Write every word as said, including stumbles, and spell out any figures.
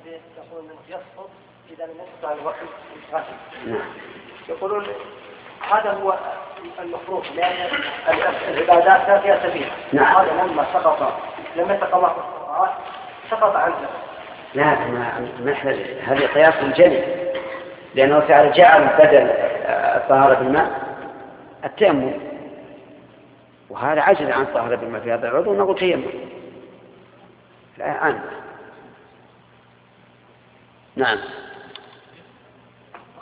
يقولون انه يسقط اذا لم يستطع الوقت الكافي. يقولون هذا هو المفروض لان العبادات لا فيها سبيل. هذا لما سقط لم يتقضى سقط عنه. لا ما محتاج، هذا قياس جلي، لأنه تعالى جعل بدل الطهارة بالماء التيمم، وهذا عجز عن الطهارة بالماء في هذا العضو، نقول تيمم لا عنه. نعم.